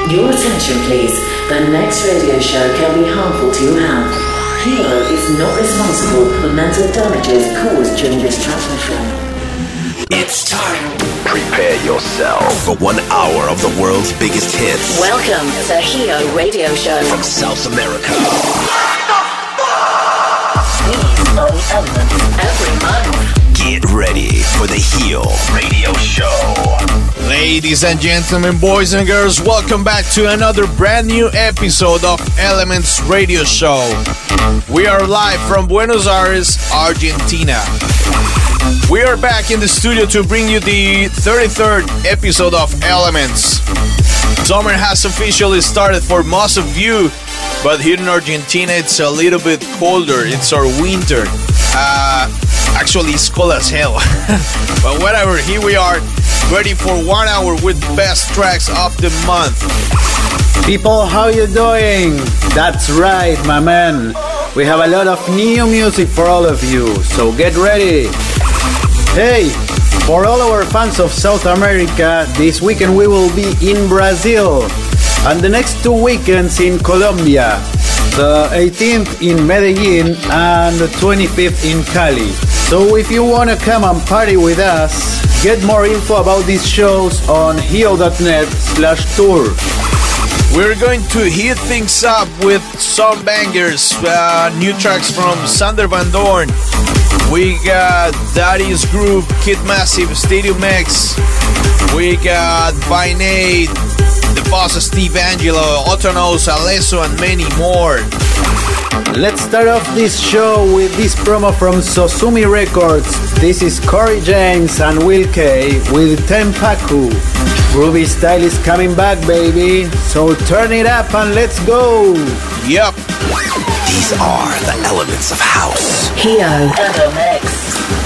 Your attention please. The next radio show can be harmful to your health. Hero is not responsible for mental damages caused during this transmission. It's time. Prepare yourself for 1 hour of the world's biggest hits. Welcome to Hero Radio Show from South America. These are the elements every month. Get ready for the Hero Radio Show. Ladies and gentlemen, boys and girls, welcome back to another brand new episode of Elements Radio Show. We are live from Buenos Aires, Argentina. We are back in the studio to bring you the 33rd episode of Elements. Summer has officially started for most of you, but here in Argentina it's a little bit colder. It's our winter. Actually, it's cold as hell. But whatever, here we are, ready for 1 hour with best tracks of the month. People, how you doing? That's right, my man. We have a lot of new music for all of you, so get ready. Hey, for all our fans of South America, this weekend we will be in Brazil, and the next 2 weekends in Colombia, the 18th in Medellin and the 25th in Cali. So if you want to come and party with us, get more info about these shows on hero.net/tour. We're going to heat things up with some bangers, new tracks from Sander Van Doorn. We got Daddy's Group, Kid Massive, Stadium X. We got Vinate, The Boss Steve Angelo, Otonos, Alesso, and many more. Let's start off this show with this promo from Sosumi Records. This is Corey James and Will K with Tempaku. Groovy style is coming back, baby. So turn it up and let's go. Yep. These are the elements of house. Hero MX.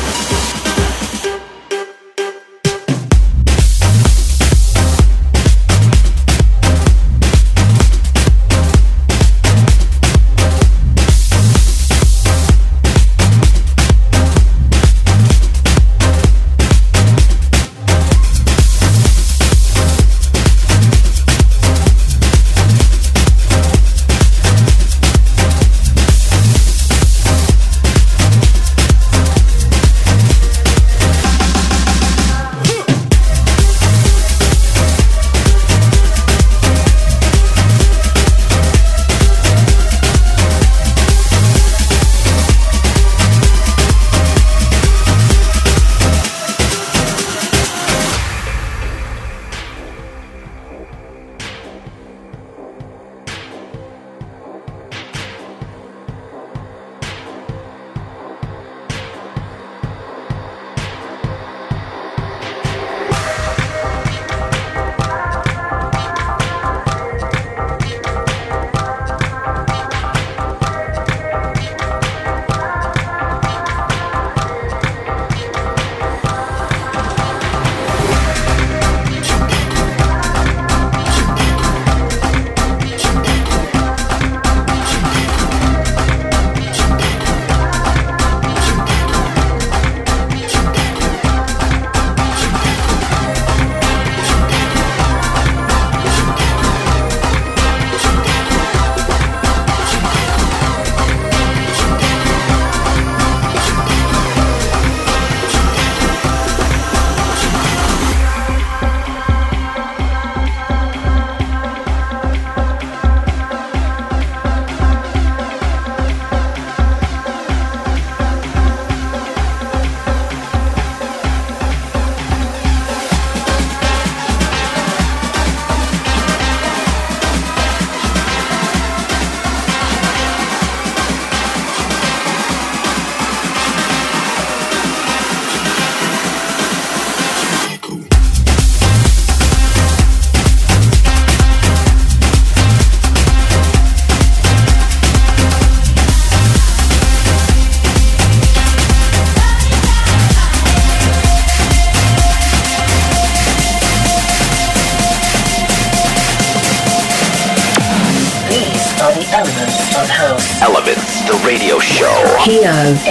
Elements, the radio show. Hero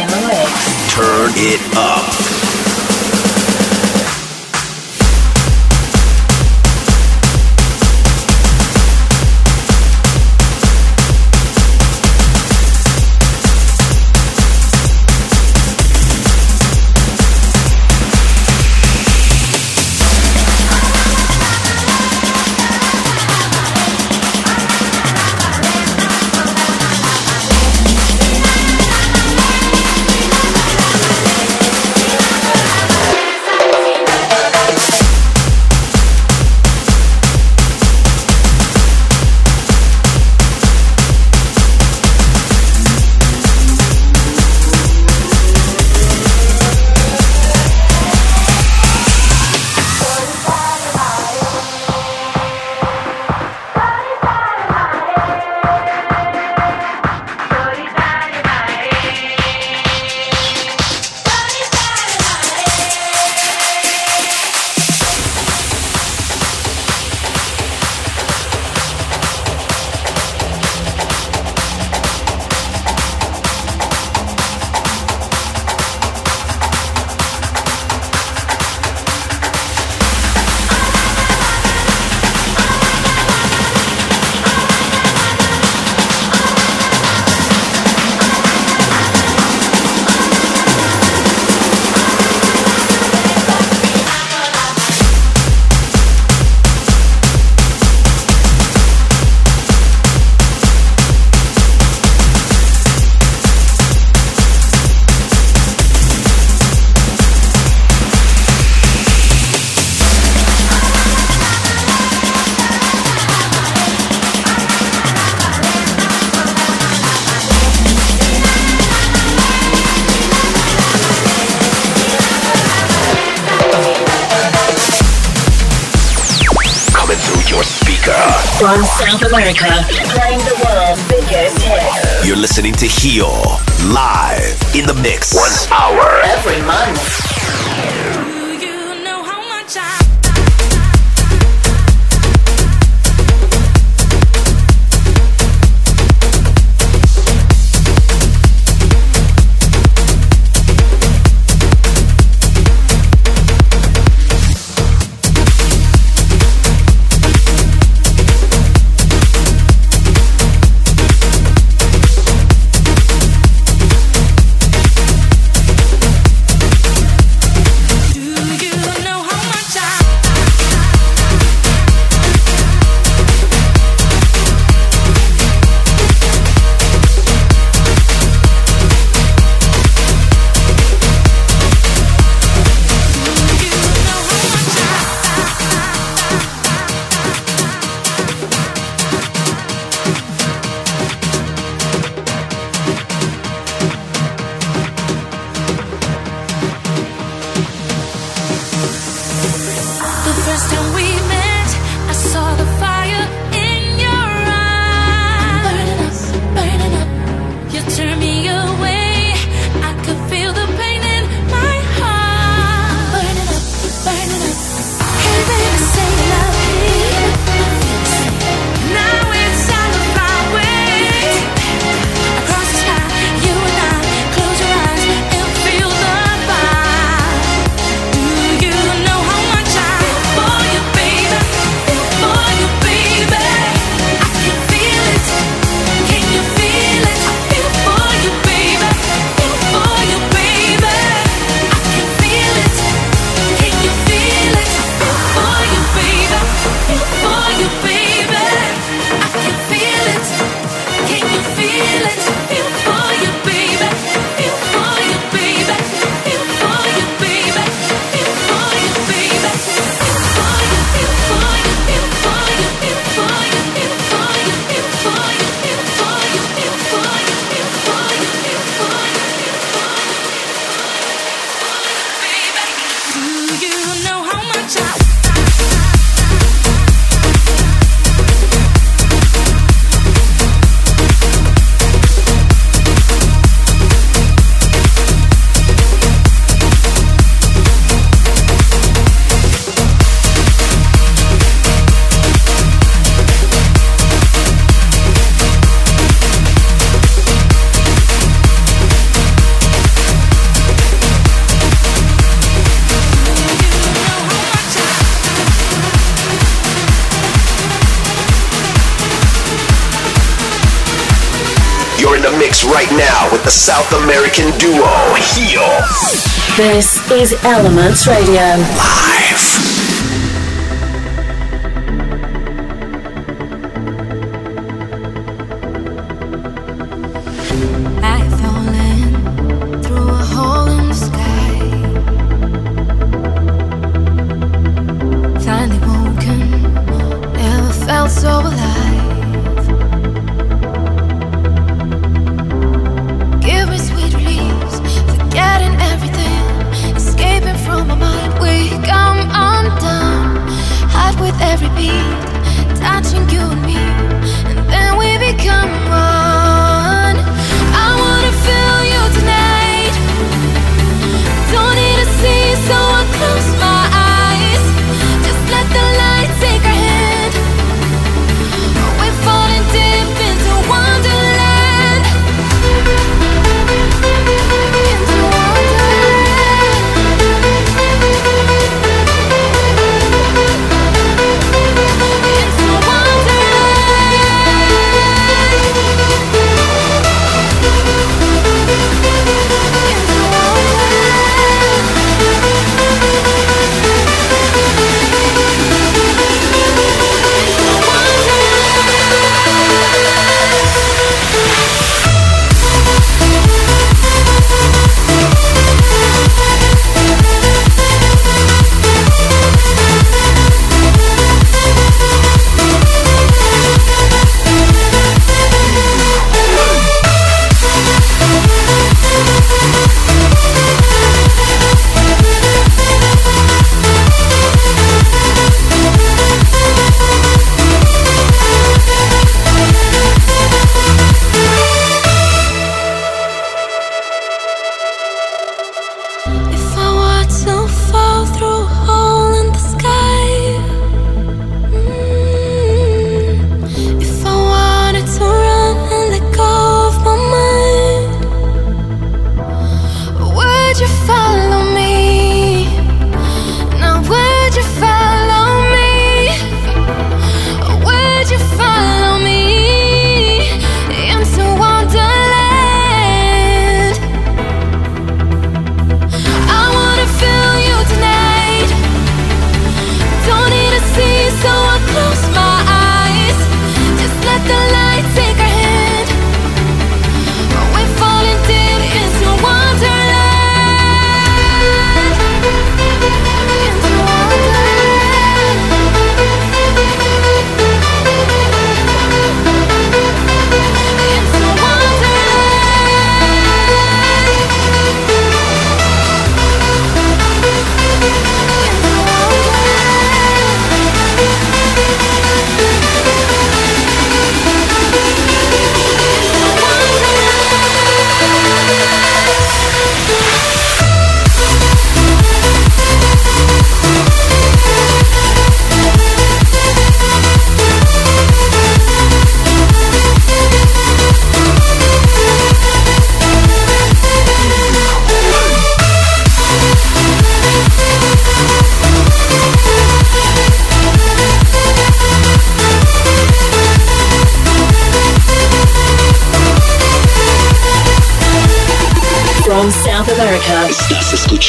MX. Turn it up. your speaker. From South America, playing the world's biggest hits. You're listening to Heel, live in the mix. 1 hour. Every month. Right now with the South American duo Heel. This is Elements Radio. Live. I've fallen through a hole in the sky. Finally woken, never felt so alive. Every beat, touching you and me, and then we become one. I wanna feel you tonight. Don't need to see, so I close my eyes. Just let the light take our hand. We're falling deep into wonderland. Into wonderland. Into wonderland.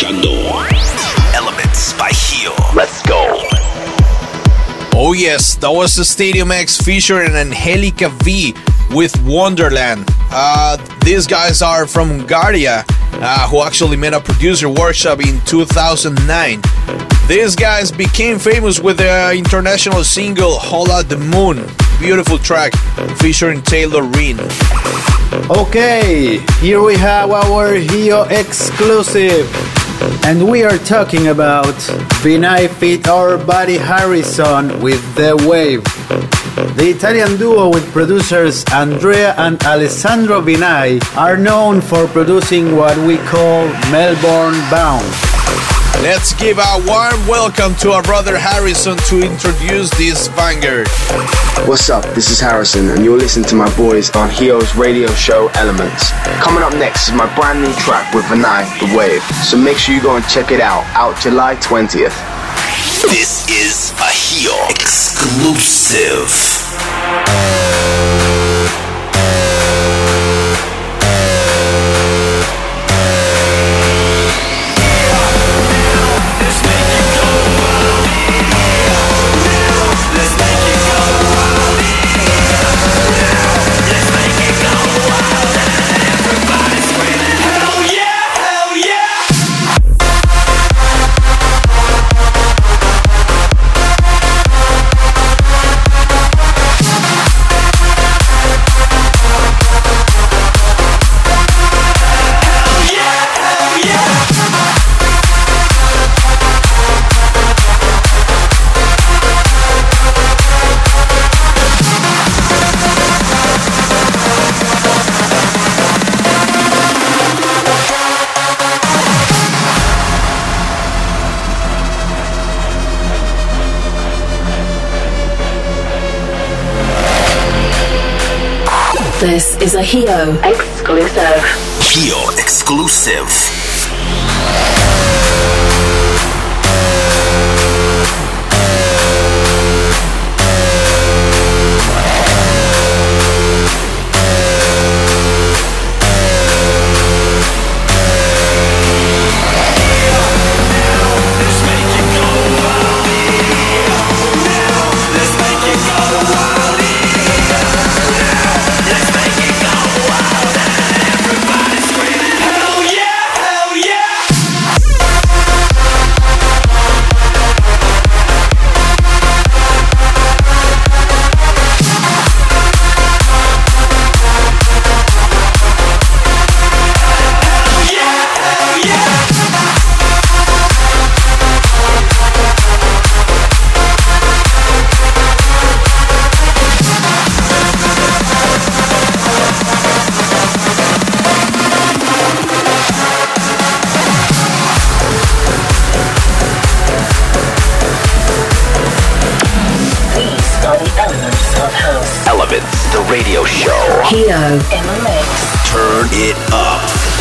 escuchando Elements by Hio. Let's go. Oh yes, that was the Stadium X featuring Angelica V with Wonderland. These guys are from Guardia, who actually made a producer workshop in 2009. These guys became famous with the international single Holla the Moon, beautiful track featuring Taylor Reen. Okay, here we have our Hio exclusive. And we are talking about Vinay feat. Our buddy Harrison with The Wave. The Italian duo with producers Andrea and Alessandro Vinay are known for producing what we call Melbourne Bound. Let's give a warm welcome to our brother Harrison to introduce this vanguard. What's up? This is Harrison, and you're listening to my boys on Hio's radio show Elements. Coming up next is my brand new track with Vinay, The Wave. So make sure you go and check it out July 20th. This is a Hio exclusive. This is a Hio exclusive. Hio exclusive. The radio show. Hio in the mix. Turn it up.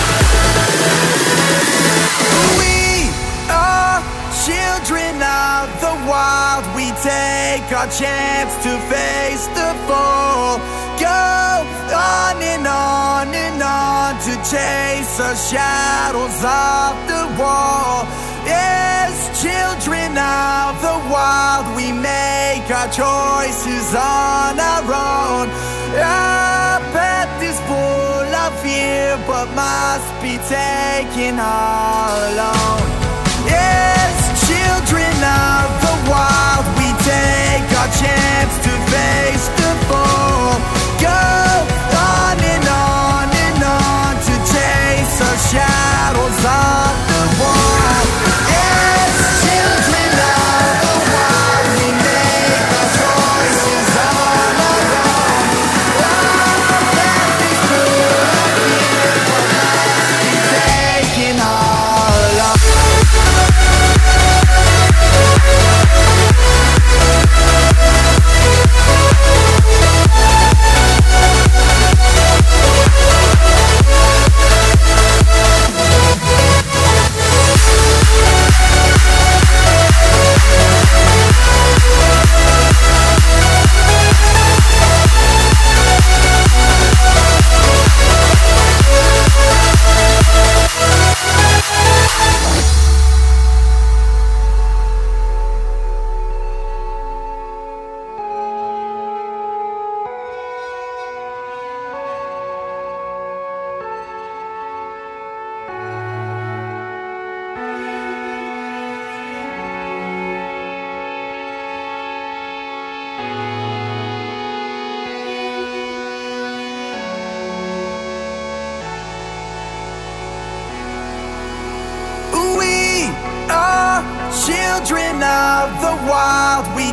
We are children of the wild. We take our chance to face the fall. Go on and on and on to chase the shadows of the wall. As children of the wild, we make our choices on our own. Our path is full of fear, but must be taken all alone. As children of the wild, we take our chance to face the fall. Go on and on and on to chase the shadows of the wall. As children of the wild, we make our choices on our own. Our path is full of fear, but must be taken all alone.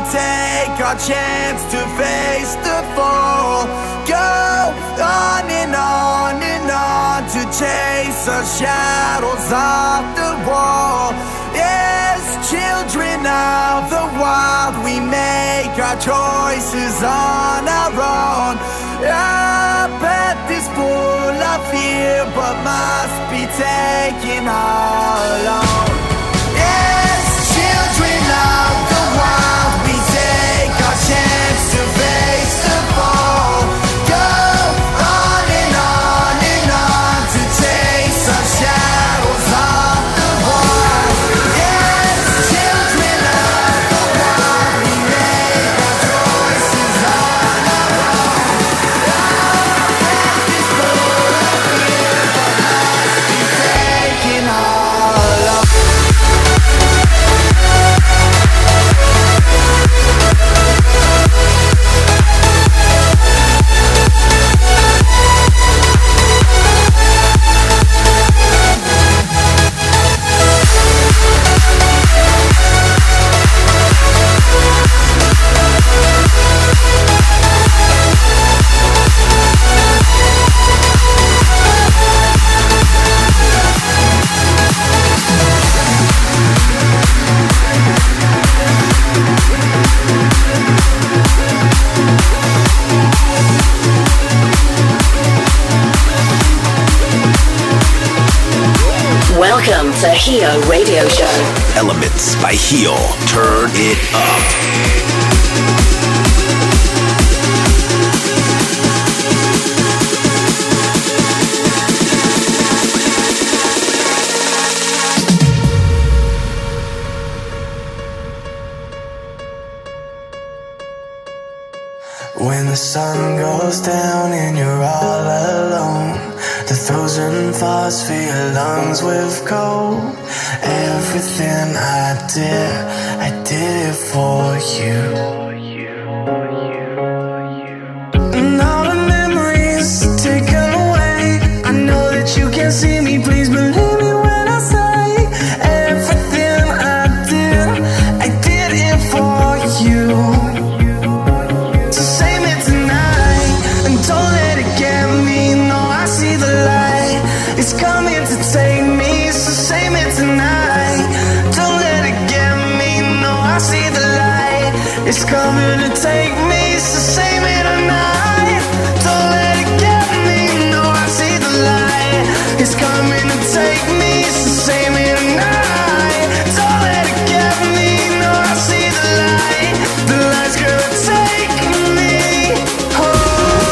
take our chance to face the fall. Go on and on and on to chase our shadows off the wall. Yes, children of the wild, we make our choices on our own. Our path is full of fear, but must be taken all alone. Yes, children of the wild, we take our chance to face the fall. Go on and on and on to chase our shadows off the wall. Yes, children of the wild, we make our choices on our own. Our path is full of fear, but must be taken all alone. Welcome to Hio Radio Show. Elements by Hio. Turn it up. When the sun goes down and you're all alone, the frozen thoughts fill your lungs with cold. Everything I did it for you. And all the memories taken away, I know that you can see me, please believe me when I say everything I did it for you. It's coming to take me, so save me tonight. Don't let it get me, no, I see the light. It's coming to take me, so save me tonight. Don't let it get me, no, I see the light. It's coming to take me, so save me tonight. Don't let it get me, no, I see the light. The light's gonna take me home.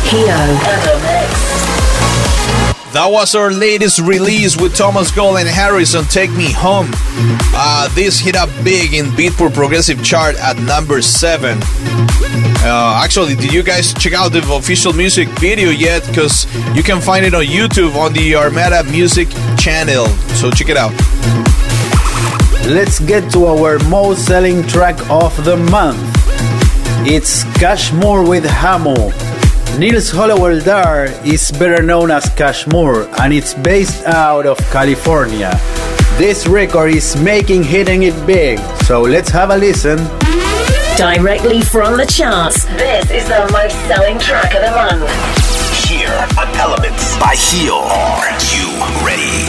Hio and the mix. That was our latest release with Thomas Gold and Harrison, Take Me Home. This hit up big in Beatport Progressive chart at number 7. Actually, did you guys check out the official music video yet? Because you can find it on YouTube on the Armada Music channel. So check it out. Let's get to our most selling track of the month. It's Kashmir with Hamo. Nils Hollowell-Dar is better known as Kashmir, and it's based out of California. This record is hitting it big, so let's have a listen. Directly from the charts, this is the most selling track of the month. Here on Elements by Hio. Are you ready?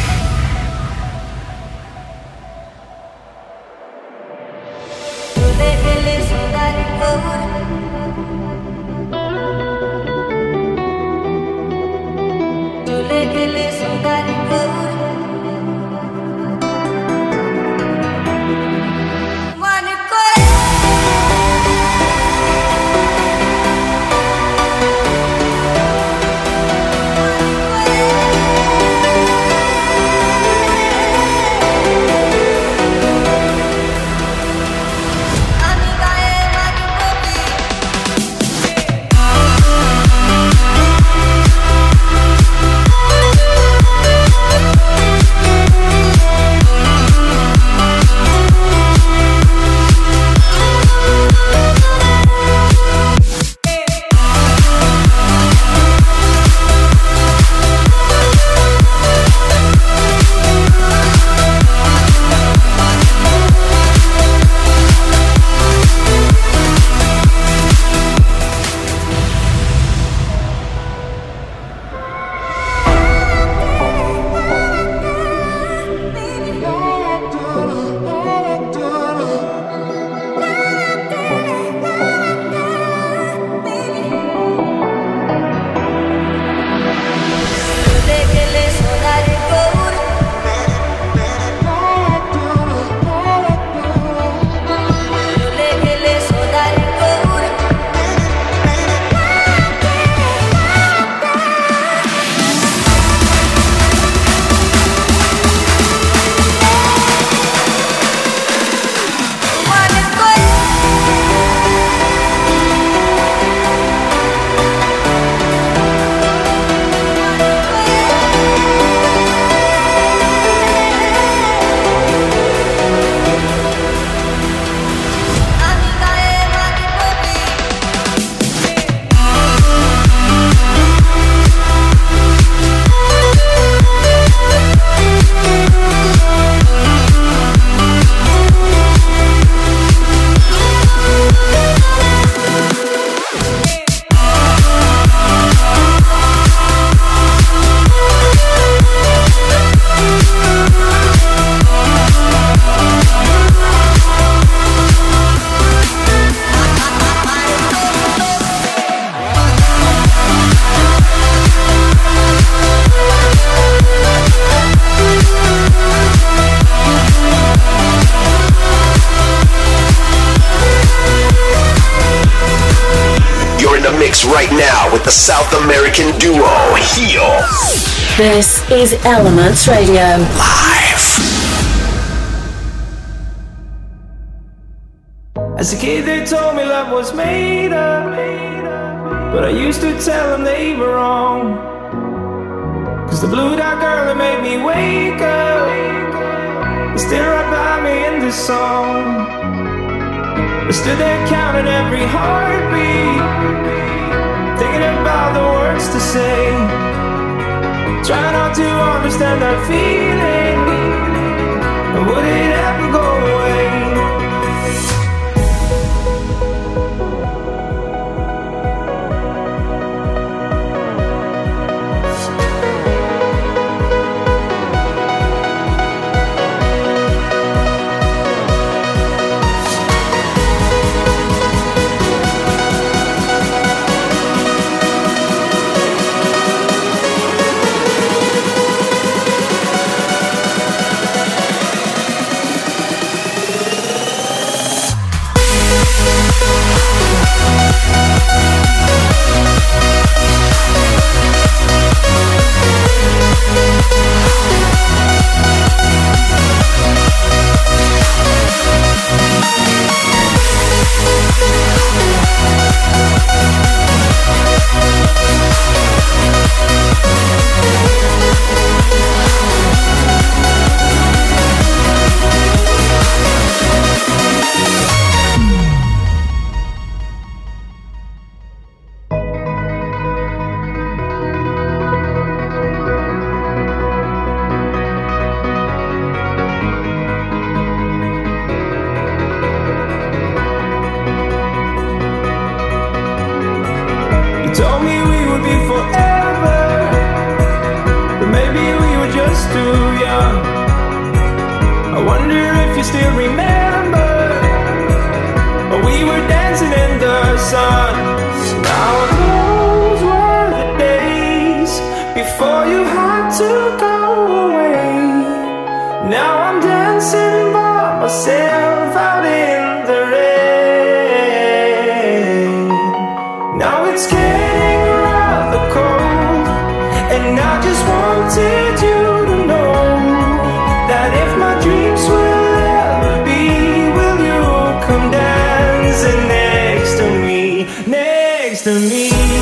Right now with the South American duo Hio. This is Elements Radio. Live. As a kid they told me love was made up, but I used to tell them they were wrong. Cause the blue dot girl that made me wake up is still right by me in this song. I stood there counting every heartbeat, thinking about the words to say, trying not to understand that feeling, and would it ever go away? still remember we were dancing in the sun. Now those were the days before you had to go away. Now I'm dancing by myself out in the rain. Now it's getting rather cold, and I just wanted you to know that if my dreams will ever be, will you come dancing next to me, next to me?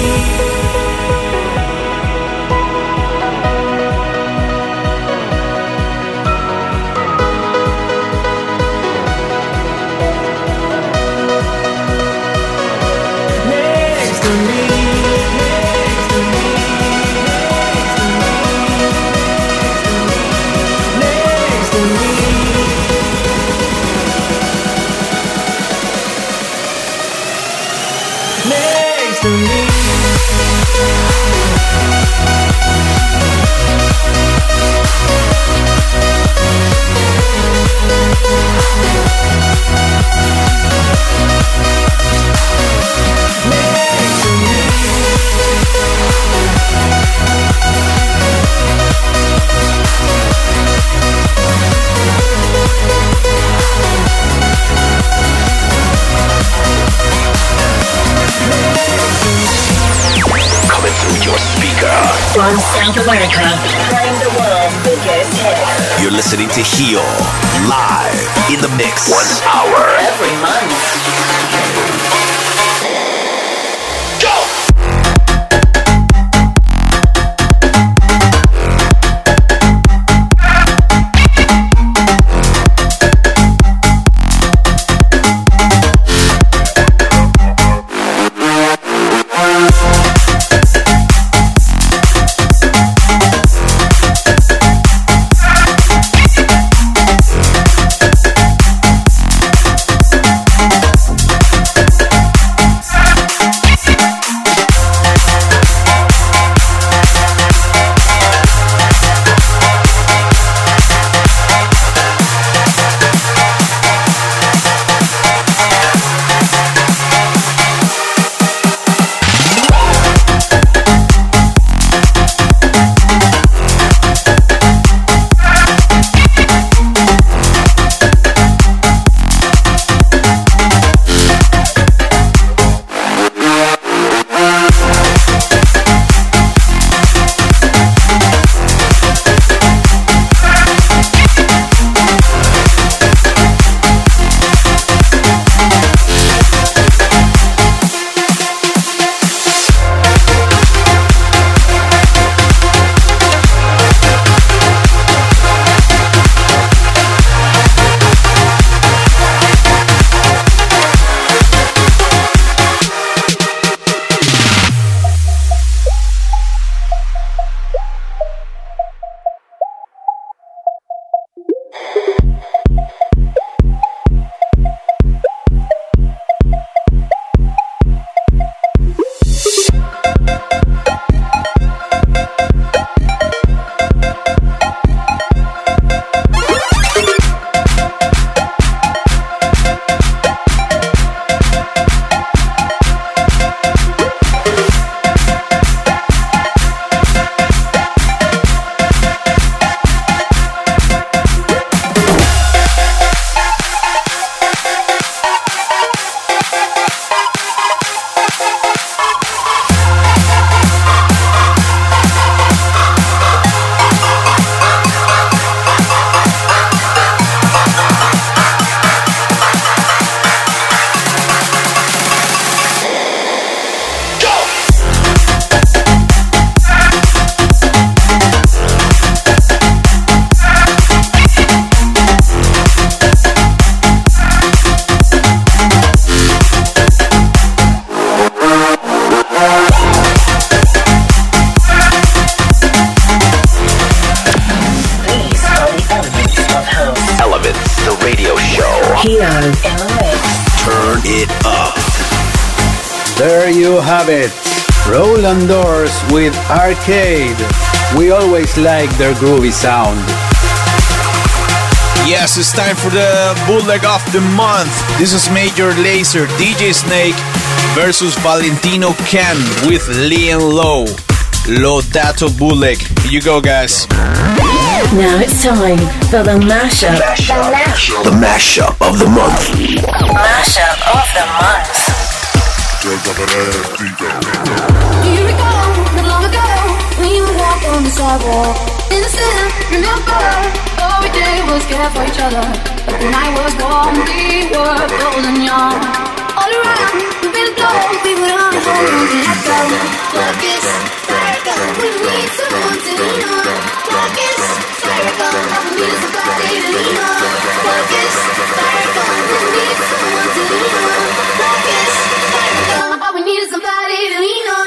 From South America, playing the world's biggest hits. You're listening to Heal, live in the mix. 1 hour. Every month. Turn it up. There you have it. Roland Doors with Arcade. We always like their groovy sound. Yes, it's time for the bootleg of the month. This is Major Lazer, DJ Snake versus Valentino Ken with Liam Low. Lodato bootleg. Here you go, guys. Now it's time for the mashup. The mashup of the month. Mashup of the month. Here we go, not long ago, we would walk on the sidewalk. Innocent, remember, all we did was care for each other. But the night was gone, we were bold and young. All around, we've been close, we would hold on to let go. Love is circle, we need someone to lean on. Love is circle, all we need is somebody to lean on. Love is circle, we need someone to lean on. Love is circle, all we need is somebody to lean on.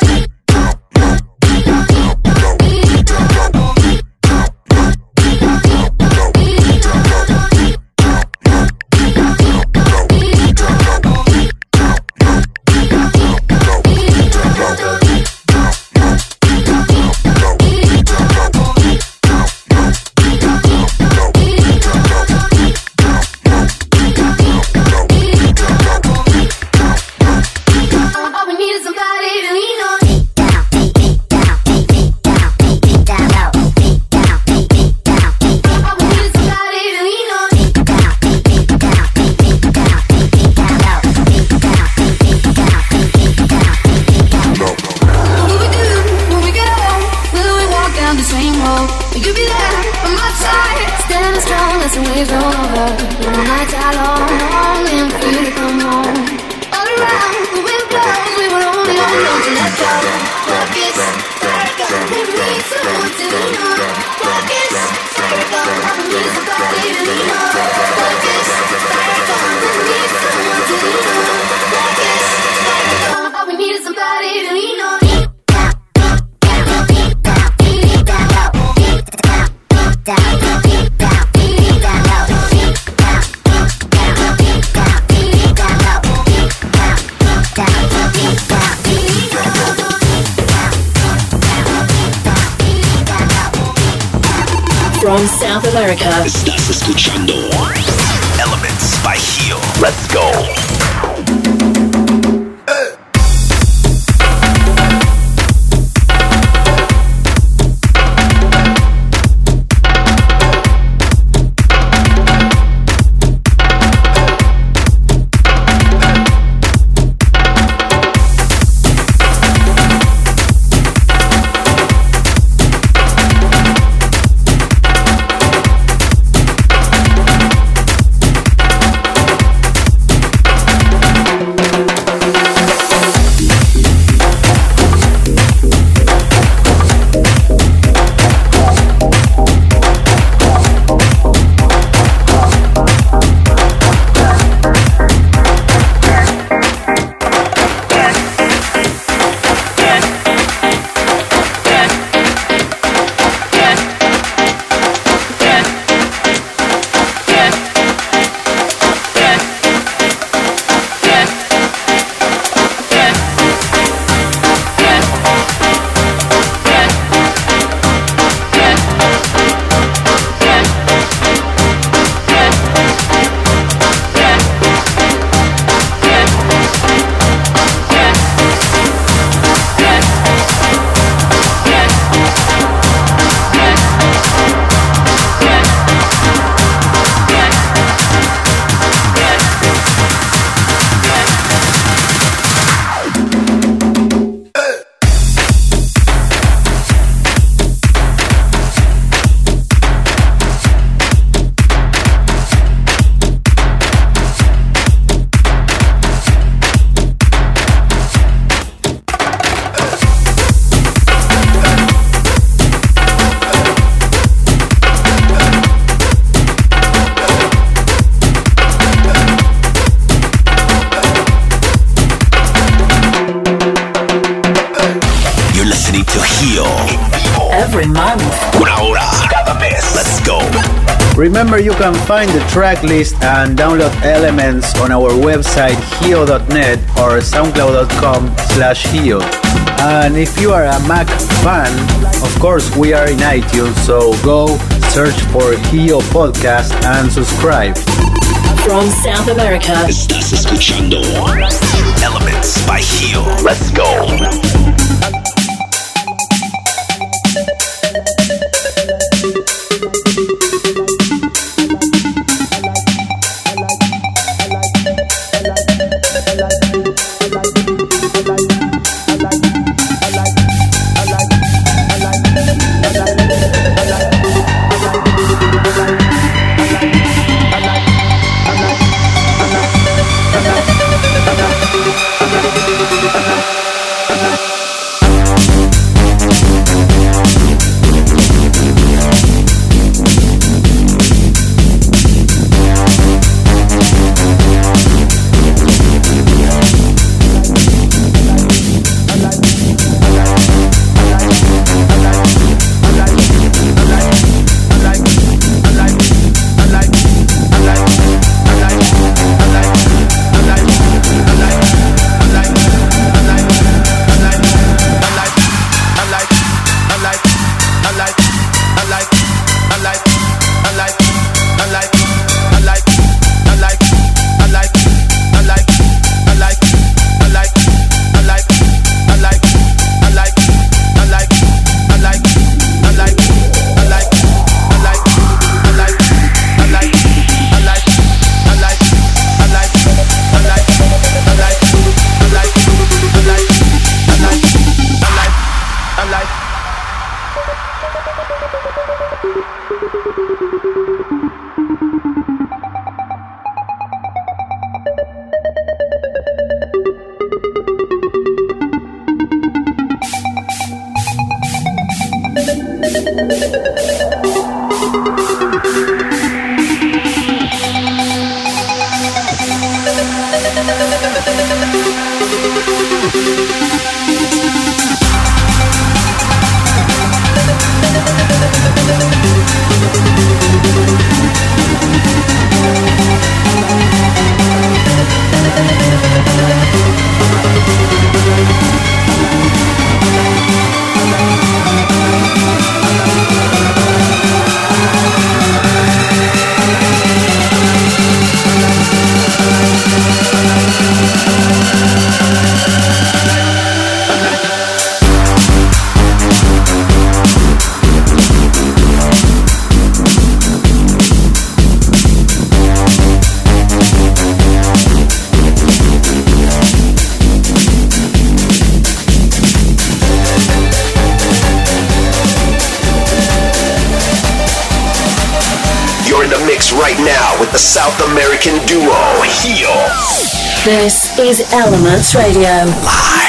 From South America. Estás escuchando Elements by Heel. Let's go. Every month. Una hora cada mes. Let's go. Remember, you can find the track list and download Elements on our website hio.net or soundcloud.com/hio. And if you are a Mac fan, of course we are in iTunes, so go Search for Hio Podcast and subscribe. From South America, Estás escuchando Elements by Hio. Let's go. Right now with the South American duo Hio. This is Elements Radio. Live.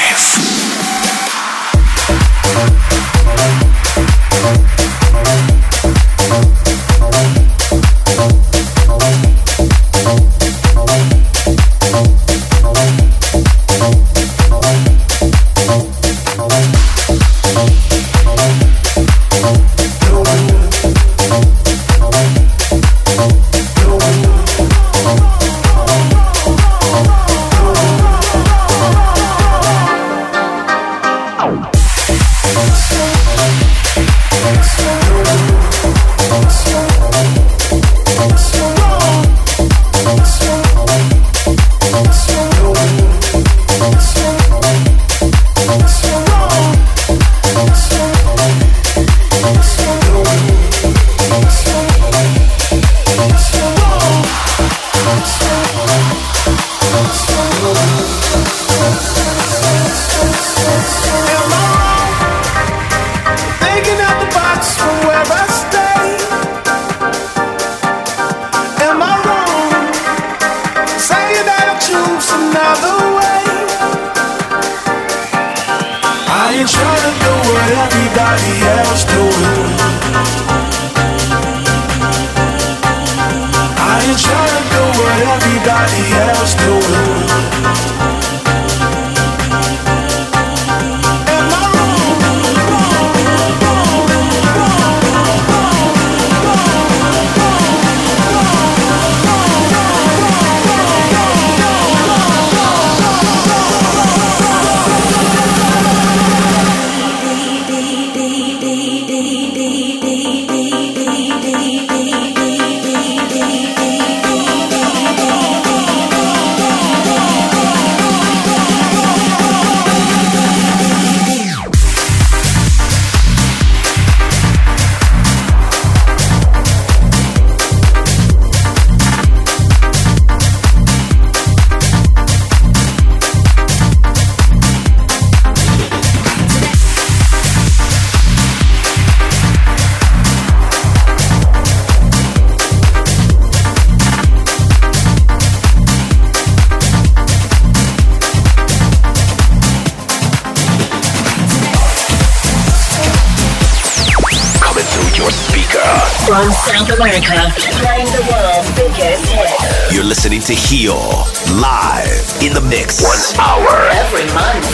From South America, playing the world's biggest hits. You're listening to Hio, live in the mix. 1 hour. Every month.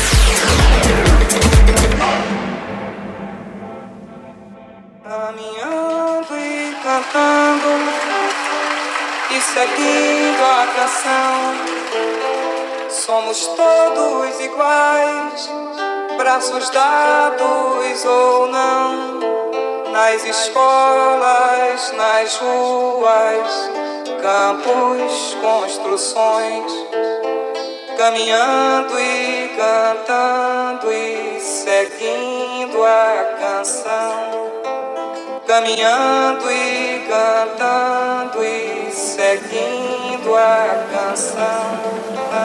Caminhando e cantando e seguindo a canção. Somos todos iguais, braços dados ou não. Nas escolas, nas ruas, campos, construções, caminhando e cantando e seguindo a canção. Caminhando e cantando e seguindo a canção.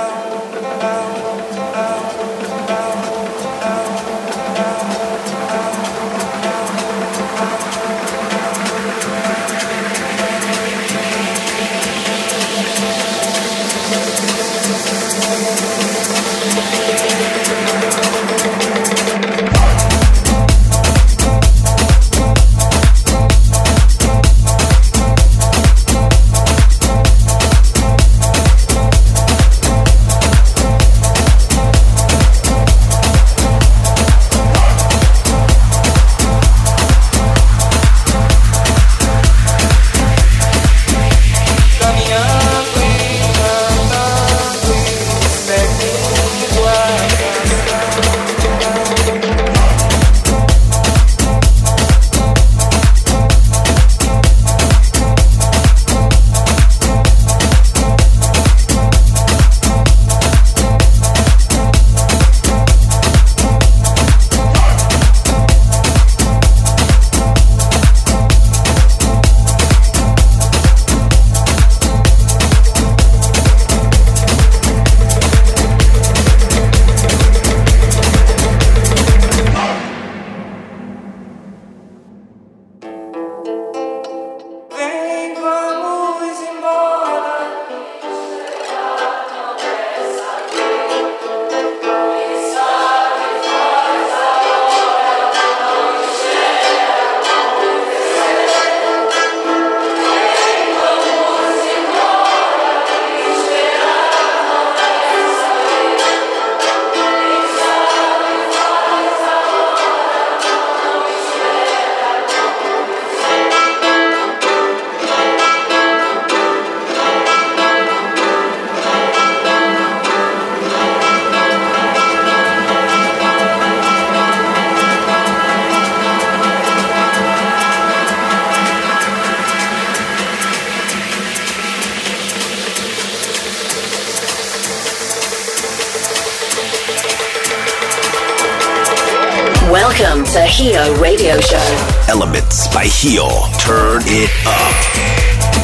Welcome to Hio Radio Show. Elements by Hio. Turn it up.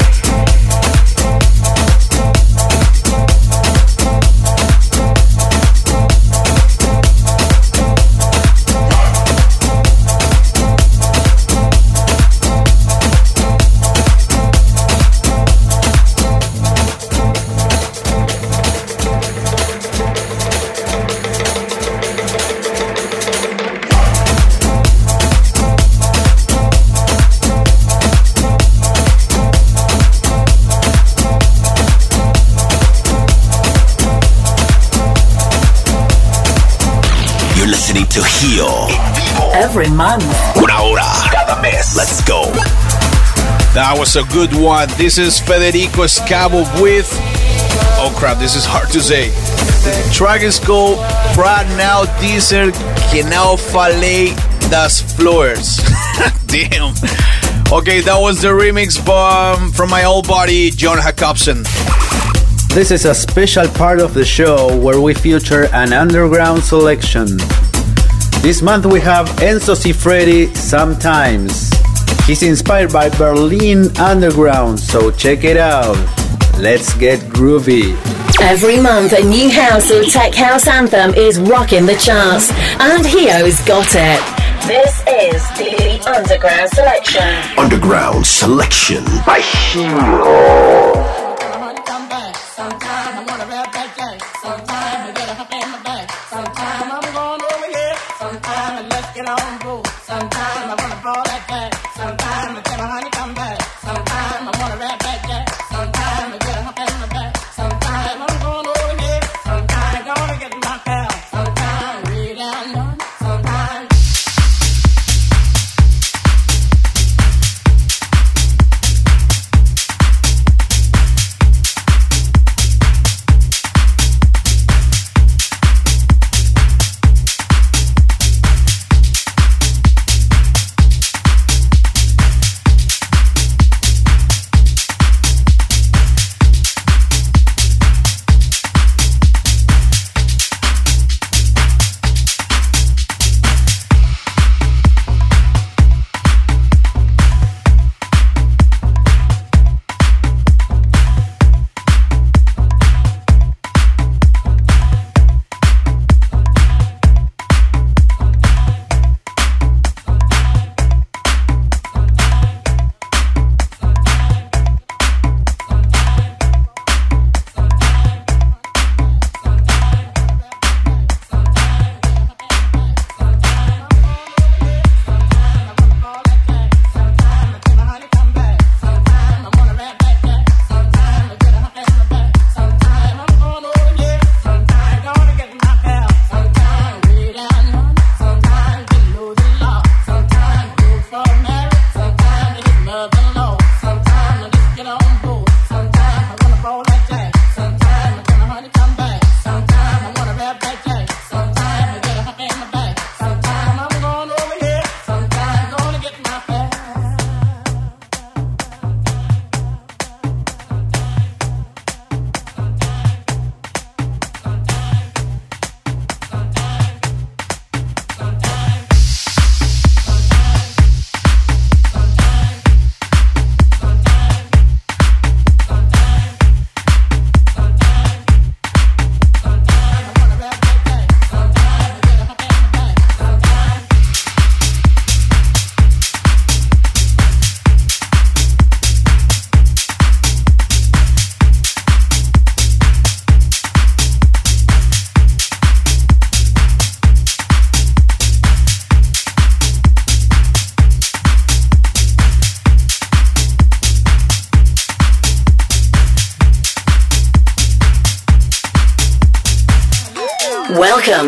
To Hio. Every month. Una hora. Cada mes. Let's go. That was a good one. This is Federico Scavo with... Oh crap, this is hard to say. The track is called Pra Não Dizer Que Não Falei Das Flores. Damn. Okay, that was the remix from my old buddy, John Jacobson. This is a special part of the show where we feature an underground selection. This month we have Enzo Cifredi, Sometimes. He's inspired by Berlin Underground, so check it out. Let's get groovy. Every month a new house or tech house anthem is rocking the charts, and Hio's got it. This is the Underground Selection. Underground Selection by Hio. Sometimes I wanna fall like that. Sometimes I tell my honey come back.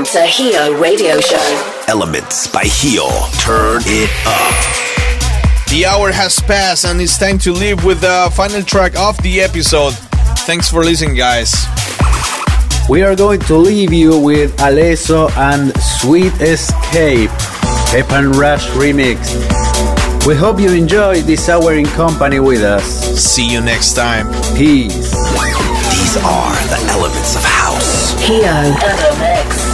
to Hio Radio Show. Elements by Hio. Turn it up. The hour has passed and it's time to leave with the final track of the episode. Thanks for listening, guys. We are going to leave you with Alesso and Sweet Escape, Pep and Rush remix. We hope you enjoyed this hour in company with us. See you next time. Peace. These are the elements of house. Hio and the mix.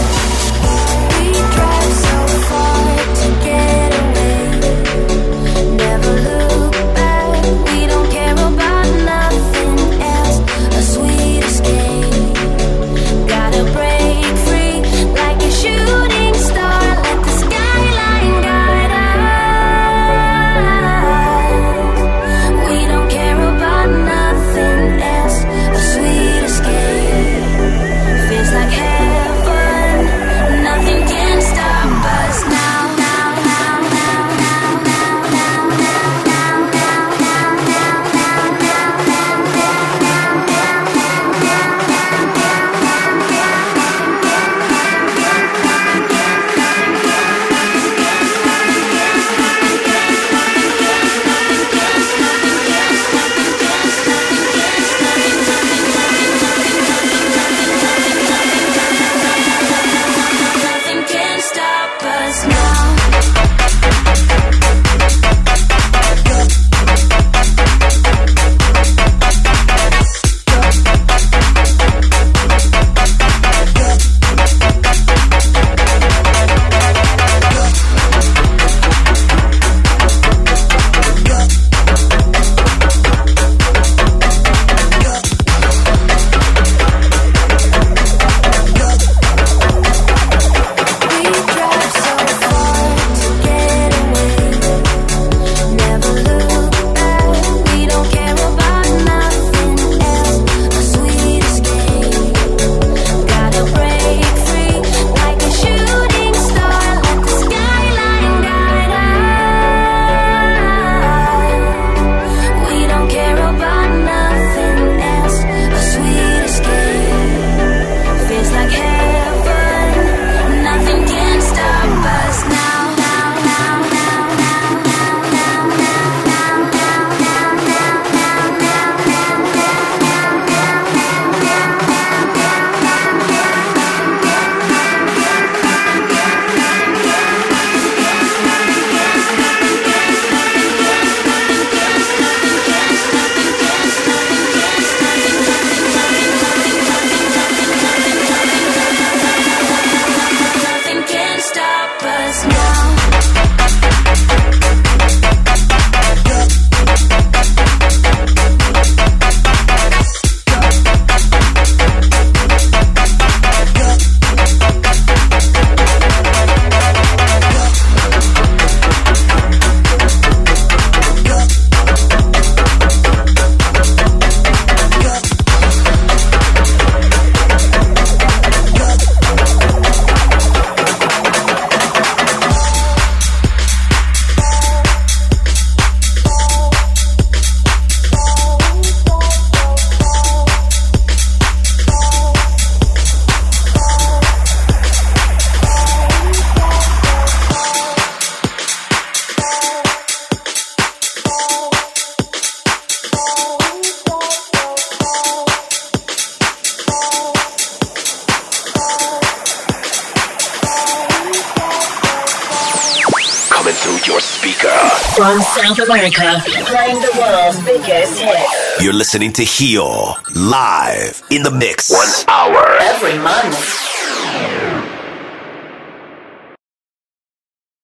From South America, playing the world's biggest hits. You're listening to Hio, live in the mix. 1 hour. Every month.